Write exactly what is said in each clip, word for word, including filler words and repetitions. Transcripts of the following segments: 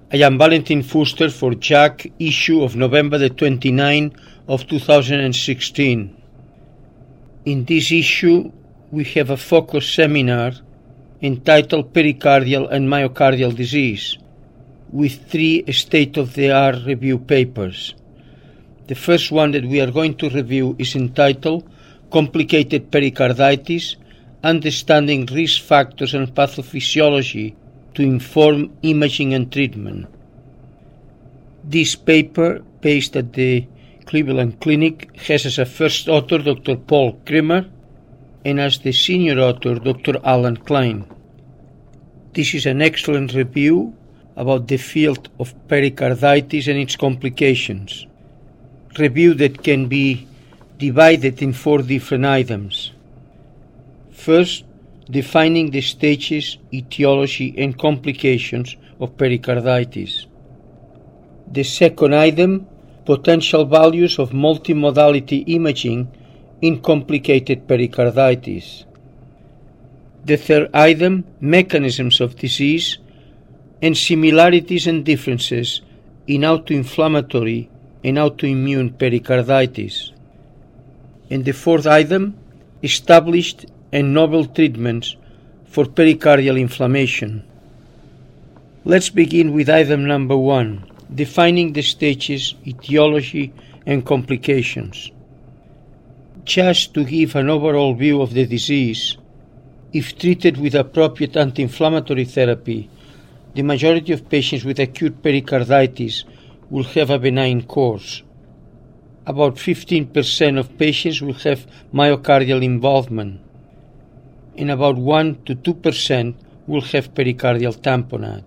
I am Valentin Fuster for J A C issue of November the twenty-ninth of two thousand sixteen. In this issue, we have a focus seminar entitled Pericardial and Myocardial Disease, with three state-of-the-art review papers. The first one that we are going to review is entitled Complicated Pericarditis, Understanding Risk Factors and Pathophysiology to Inform Imaging and Treatment. This paper, based at the Cleveland Clinic, has as a first author Doctor Paul Kremer and as the senior author Doctor Alan Klein. This is an excellent review about the field of pericarditis and its complications. Review that can be divided in four different items. First, defining the stages, etiology, and complications of pericarditis. The second item, potential values of multimodality imaging in complicated pericarditis. The third item, mechanisms of disease and similarities and differences in autoinflammatory and autoimmune pericarditis. And the fourth item, established and novel treatments for pericardial inflammation. Let's begin with item number one, defining the stages, etiology, and complications. Just to give an overall view of the disease, if treated with appropriate anti-inflammatory therapy, the majority of patients with acute pericarditis will have a benign course. About fifteen percent of patients will have myocardial involvement, and about one to two percent will have pericardial tamponade.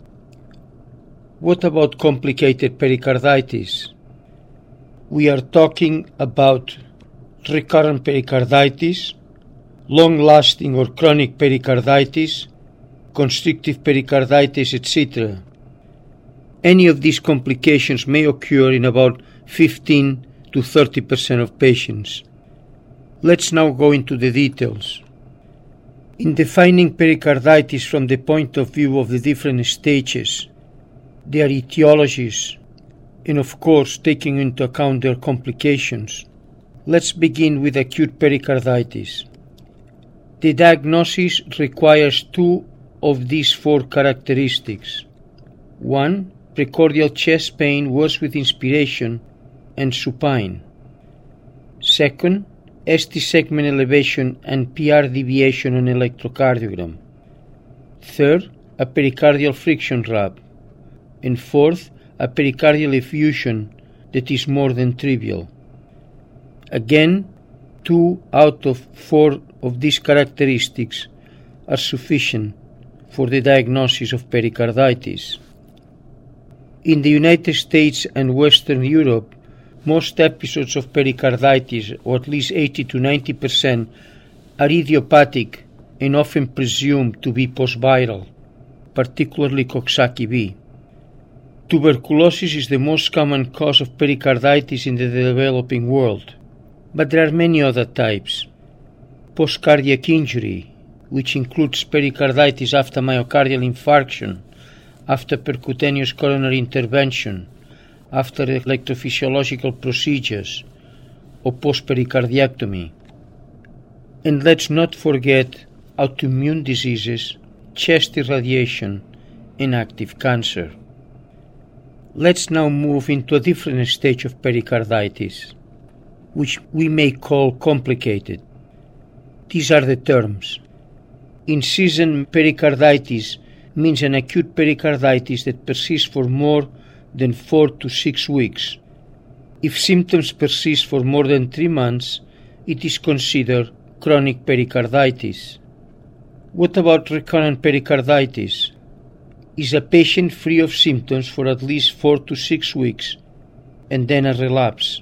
What about complicated pericarditis? We are talking about recurrent pericarditis, long-lasting or chronic pericarditis, constrictive pericarditis, et cetera. Any of these complications may occur in about fifteen to thirty percent of patients. Let's now go into the details. In defining pericarditis from the point of view of the different stages, their etiologies, and of course taking into account their complications, let's begin with acute pericarditis. The diagnosis requires two of these four characteristics. One, precordial chest pain worse with inspiration and supine. Second, S T segment elevation and P R deviation on electrocardiogram. Third, a pericardial friction rub. And fourth, a pericardial effusion that is more than trivial. Again, two out of four of these characteristics are sufficient for the diagnosis of pericarditis. In the United States and Western Europe, most episodes of pericarditis, or at least eighty to ninety percent, are idiopathic and often presumed to be post-viral, particularly Coxsackie B. Tuberculosis is the most common cause of pericarditis in the developing world, but there are many other types. Post-cardiac injury, which includes pericarditis after myocardial infarction, after percutaneous coronary intervention, after electrophysiological procedures, or post-pericardiectomy. And let's not forget autoimmune diseases, chest irradiation, and active cancer. Let's now move into a different stage of pericarditis, which we may call complicated. These are the terms. In-season pericarditis means an acute pericarditis that persists for more than four to six weeks. If symptoms persist for more than three months, it is considered chronic pericarditis. What about recurrent pericarditis? Is a patient free of symptoms for at least four to six weeks and then a relapse?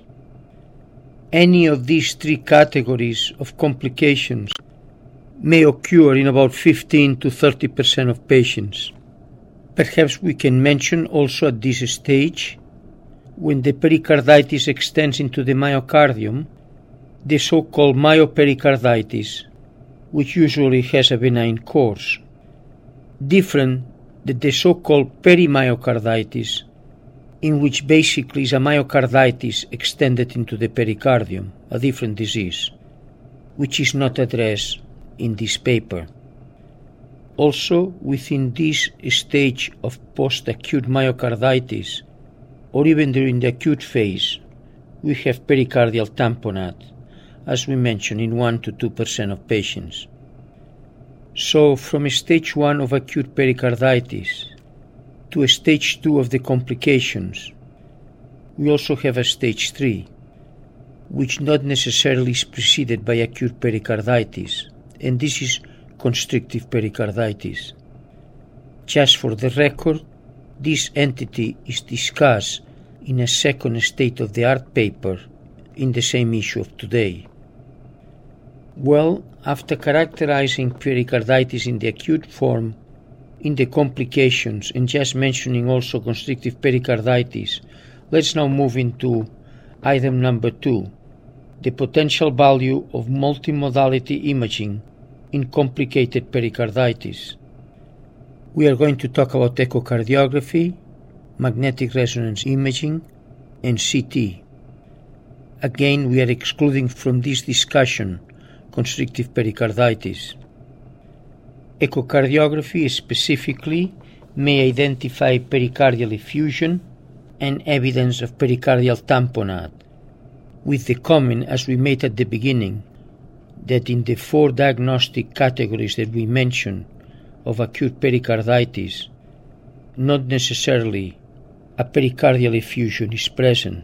Any of these three categories of complications may occur in about fifteen to thirty percent of patients. Perhaps we can mention also at this stage, when the pericarditis extends into the myocardium, the so-called myopericarditis, which usually has a benign course. Different that the so-called perimyocarditis, in which basically is a myocarditis extended into the pericardium, a different disease, which is not addressed in this paper. Also, within this stage of post-acute myocarditis, or even during the acute phase, we have pericardial tamponade, as we mentioned, in one to two percent of patients. So, from stage one of acute pericarditis to a stage two of the complications, we also have a stage three, which not necessarily is preceded by acute pericarditis, and this is constrictive pericarditis. Just for the record, this entity is discussed in a second state-of-the-art paper in the same issue of today. Well, after characterizing pericarditis in the acute form, in the complications, and just mentioning also constrictive pericarditis, let's now move into item number two, the potential value of multimodality imaging in complicated pericarditis. We are going to talk about echocardiography, magnetic resonance imaging, and C T. Again, we are excluding from this discussion constrictive pericarditis. Echocardiography specifically may identify pericardial effusion and evidence of pericardial tamponade, with the comment, as we made at the beginning, that in the four diagnostic categories that we mentioned of acute pericarditis, not necessarily a pericardial effusion is present.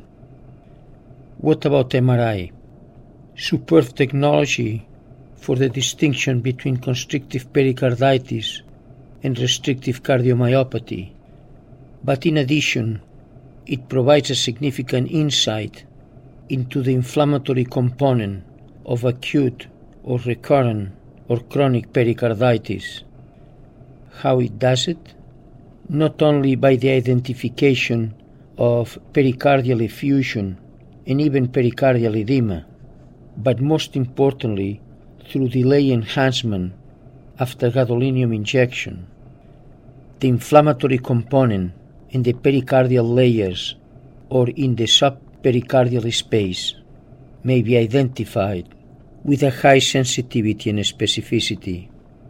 What about M R I? Superb technology for the distinction between constrictive pericarditis and restrictive cardiomyopathy, but in addition, it provides a significant insight into the inflammatory component of acute or recurrent or chronic pericarditis. How it does it? Not only by the identification of pericardial effusion and even pericardial edema, but most importantly through delay enhancement after gadolinium injection. The inflammatory component in the pericardial layers or in the subpericardial space may be identified with a high sensitivity and specificity.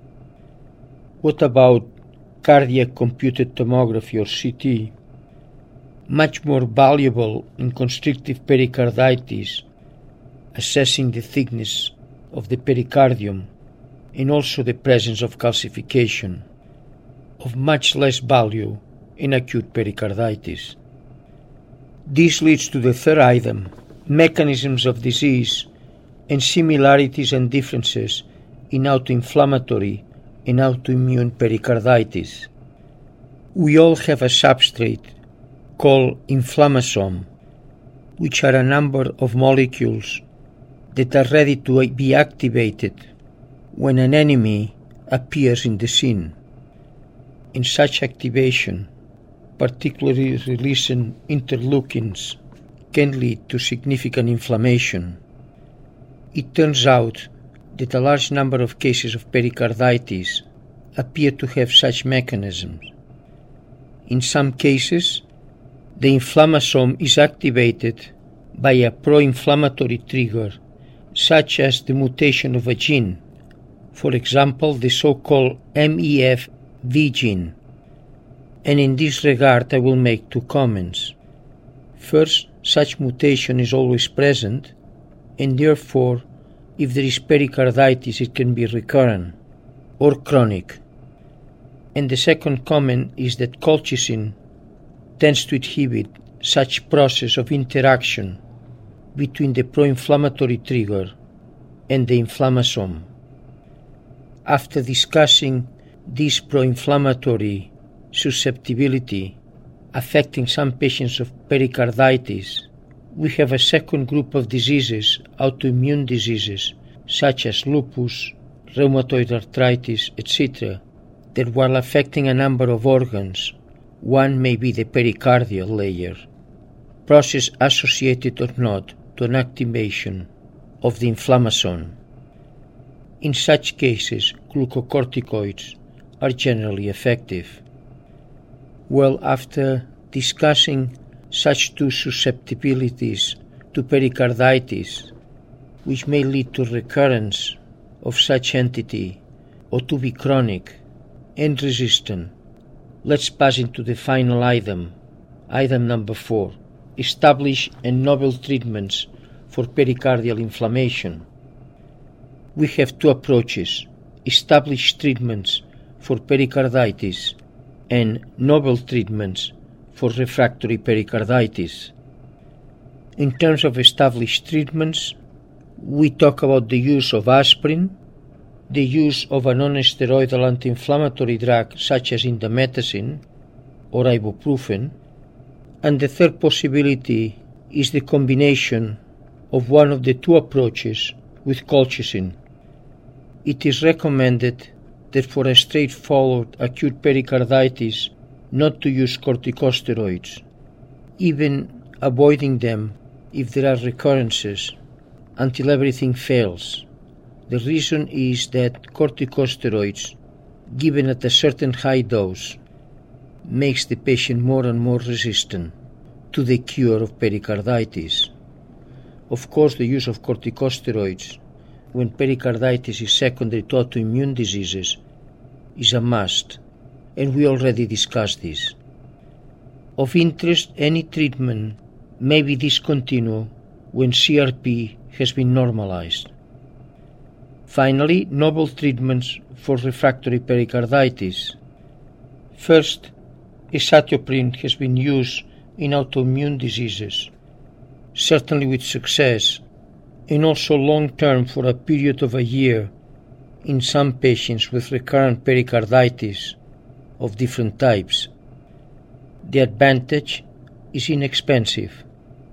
What about cardiac computed tomography or C T? Much more valuable in constrictive pericarditis, assessing the thickness of the pericardium and also the presence of calcification, of much less value in acute pericarditis. This leads to the third item, mechanisms of disease and similarities and differences in autoinflammatory and autoimmune pericarditis. We all have a substrate called inflammasome, which are a number of molecules that are ready to be activated when an enemy appears in the scene. In such activation, particularly releasing interleukins, can lead to significant inflammation. It turns out that a large number of cases of pericarditis appear to have such mechanisms. In some cases, the inflammasome is activated by a pro-inflammatory trigger, such as the mutation of a gene, for example, the so-called M E F V gene. And in this regard, I will make two comments. First, such mutation is always present, and therefore, if there is pericarditis, it can be recurrent or chronic. And the second comment is that colchicine tends to inhibit such process of interaction between the pro-inflammatory trigger and the inflammasome. After discussing this pro-inflammatory susceptibility affecting some patients of pericarditis, we have a second group of diseases, autoimmune diseases, such as lupus, rheumatoid arthritis, et cetera, that while affecting a number of organs, one may be the pericardial layer, process associated or not to an activation of the inflammasome. In such cases, glucocorticoids are generally effective. Well, after discussing such two susceptibilities to pericarditis, which may lead to recurrence of such entity or to be chronic and resistant, let's pass into the final item, item number four, establish and novel treatments for pericardial inflammation. We have two approaches, established treatments for pericarditis and novel treatments for refractory pericarditis. In terms of established treatments, we talk about the use of aspirin, the use of a non-steroidal anti-inflammatory drug such as indomethacin or ibuprofen, and the third possibility is the combination of one of the two approaches with colchicine. It is recommended that for a straightforward acute pericarditis not to use corticosteroids, even avoiding them if there are recurrences until everything fails. The reason is that corticosteroids, given at a certain high dose, makes the patient more and more resistant to the cure of pericarditis. Of course, the use of corticosteroids when pericarditis is secondary to autoimmune diseases is a must, and we already discussed this. Of interest, any treatment may be discontinued when C R P has been normalized. Finally, novel treatments for refractory pericarditis. First, azathioprine has been used in autoimmune diseases, certainly with success, and also long-term for a period of a year in some patients with recurrent pericarditis of different types. The advantage is inexpensive.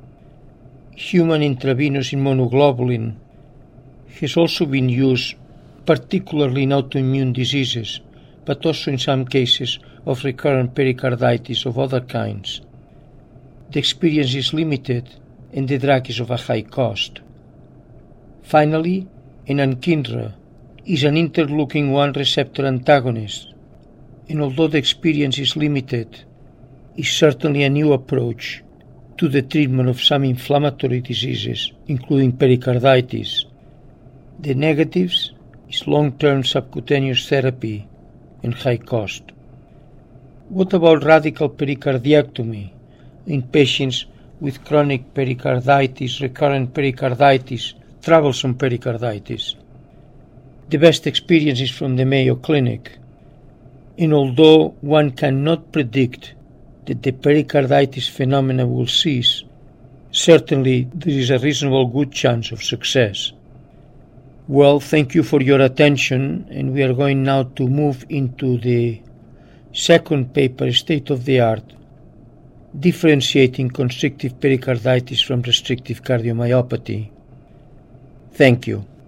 Human intravenous immunoglobulin has also been used particularly in autoimmune diseases, but also in some cases of recurrent pericarditis of other kinds. The experience is limited and the drug is of a high cost. Finally, anakinra is an interleukin one receptor antagonist, and although the experience is limited, is certainly a new approach to the treatment of some inflammatory diseases, including pericarditis. The negatives is long-term subcutaneous therapy and high cost. What about radical pericardiectomy in patients with chronic pericarditis, recurrent pericarditis, troublesome pericarditis? The best experience is from the Mayo Clinic, and although one cannot predict that the pericarditis phenomena will cease, certainly there is a reasonable good chance of success. Well, thank you for your attention, and we are going now to move into the second paper, State of the Art, Differentiating Constrictive Pericarditis from Restrictive Cardiomyopathy. Thank you.